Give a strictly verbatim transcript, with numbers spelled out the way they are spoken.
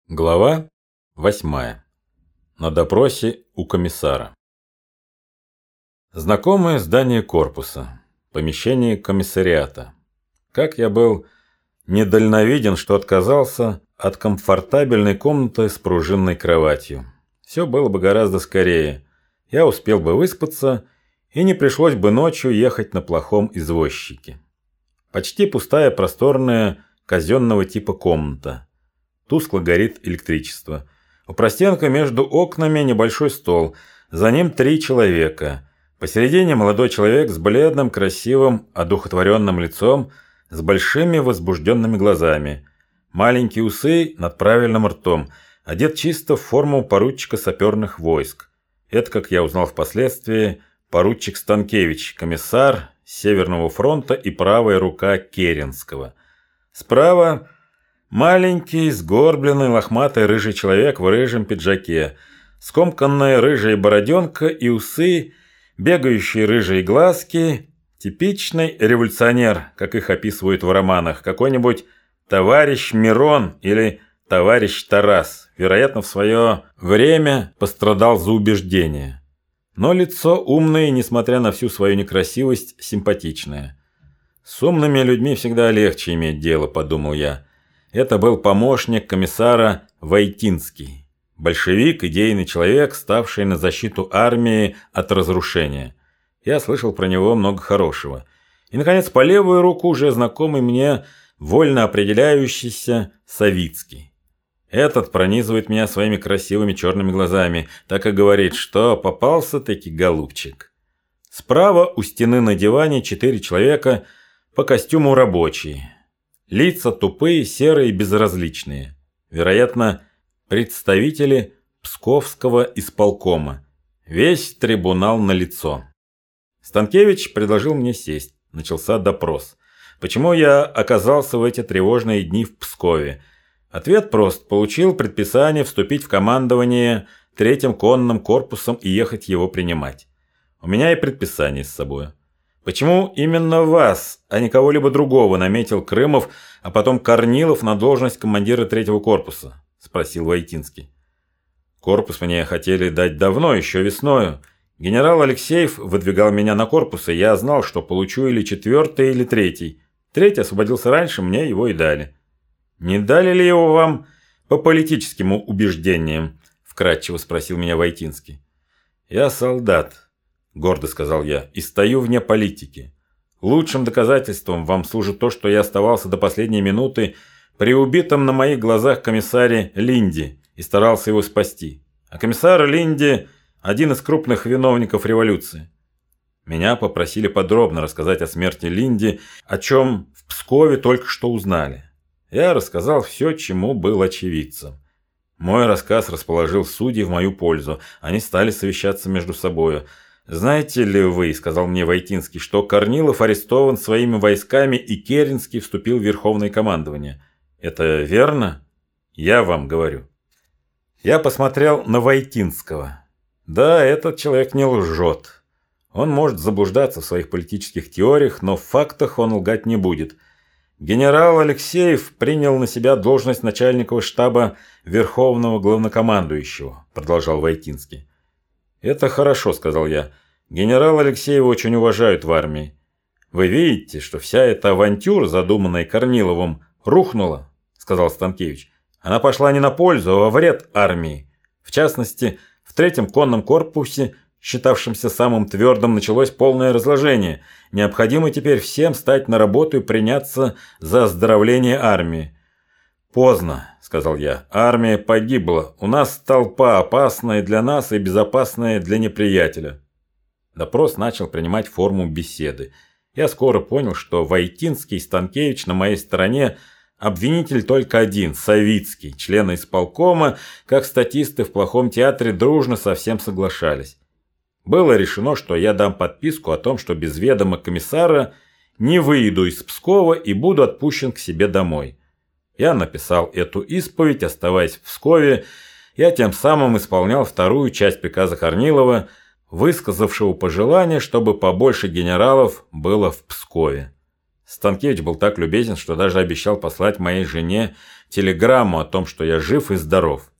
Глава восьмая. На допросе у комиссара. Знакомое здание корпуса. Помещение комиссариата. Как я был недальновиден, что отказался от комфортабельной комнаты с пружинной кроватью. Все было бы гораздо скорее. Я успел бы выспаться, и не пришлось бы ночью ехать на плохом извозчике. Почти пустая, просторная, казенного типа комната. Тускло горит электричество. У простенка между окнами небольшой стол. За ним три человека. Посередине молодой человек с бледным, красивым, одухотворенным лицом, с большими возбужденными глазами. Маленькие усы над правильным ртом. Одет чисто в форму поручика саперных войск. Это, как я узнал впоследствии, поручик Станкевич, комиссар Северного фронта и правая рука Керенского. Справа маленький, сгорбленный, лохматый рыжий человек в рыжем пиджаке, скомканная рыжая бороденка и усы, бегающие рыжие глазки, типичный революционер, как их описывают в романах, какой-нибудь товарищ Мирон или товарищ Тарас, вероятно, в свое время пострадал за убеждение. Но лицо умное, несмотря на всю свою некрасивость, симпатичное. С умными людьми всегда легче иметь дело, подумал я. Это был помощник комиссара Войтинский, большевик, идейный человек, ставший на защиту армии от разрушения. Я слышал про него много хорошего. И, наконец, по левую руку уже знакомый мне вольно определяющийся Савицкий. Этот пронизывает меня своими красивыми черными глазами, так и говорит, что попался-таки голубчик. Справа у стены на диване четыре человека по костюму рабочие. Лица тупые, серые, безразличные. Вероятно, представители Псковского исполкома. Весь трибунал налицо. Станкевич предложил мне сесть. Начался допрос. Почему я оказался в эти тревожные дни в Пскове? Ответ прост. Получил предписание вступить в командование третьим конным корпусом и ехать его принимать. У меня и предписание с собой. Почему именно вас, а не кого-либо другого, наметил Крымов, а потом Корнилов на должность командира третьего корпуса? Спросил Войтинский. Корпус мне хотели дать давно, еще весною. Генерал Алексеев выдвигал меня на корпус, и я знал, что получу или четвертый, или третий. Третий освободился раньше, мне его и дали. Не дали ли его вам по политическим убеждениям? Вкратчиво спросил меня Войтинский. Я солдат, гордо сказал я, и стою вне политики. Лучшим доказательством вам служит то, что я оставался до последней минуты при убитом на моих глазах комиссаре Линде и старался его спасти. А комиссар Линде – один из крупных виновников революции. Меня попросили подробно рассказать о смерти Линде, о чем в Пскове только что узнали. Я рассказал все, чему был очевидцем. Мой рассказ расположил судей в мою пользу. Они стали совещаться между собою. «Знаете ли вы, — сказал мне Войтинский, — что Корнилов арестован своими войсками и Керенский вступил в Верховное командование? Это верно? Я вам говорю». Я посмотрел на Войтинского. Да, этот человек не лжет. Он может заблуждаться в своих политических теориях, но в фактах он лгать не будет. Генерал Алексеев принял на себя должность начальника штаба Верховного главнокомандующего, продолжал Войтинский. Это хорошо, сказал я. Генерала Алексеева очень уважают в армии. Вы видите, что вся эта авантюра, задуманная Корниловым, рухнула, сказал Станкевич. Она пошла не на пользу, а во вред армии. В частности, в третьем конном корпусе, считавшемся самым твердым, началось полное разложение. Необходимо теперь всем стать на работу и приняться за оздоровление армии. «Поздно», — сказал я. «Армия погибла. У нас толпа, опасная для нас и безопасная для неприятеля». Допрос начал принимать форму беседы. Я скоро понял, что Войтинский и Станкевич на моей стороне. Обвинитель только один – Савицкий. Члены исполкома, как статисты в плохом театре, дружно со всем соглашались. Было решено, что я дам подписку о том, что без ведома комиссара не выйду из Пскова и буду отпущен к себе домой. Я написал эту исповедь, оставаясь в Пскове. Я тем самым исполнял вторую часть приказа Корнилова, высказавшего пожелание, чтобы побольше генералов было в Пскове. Станкевич был так любезен, что даже обещал послать моей жене телеграмму о том, что я жив и здоров.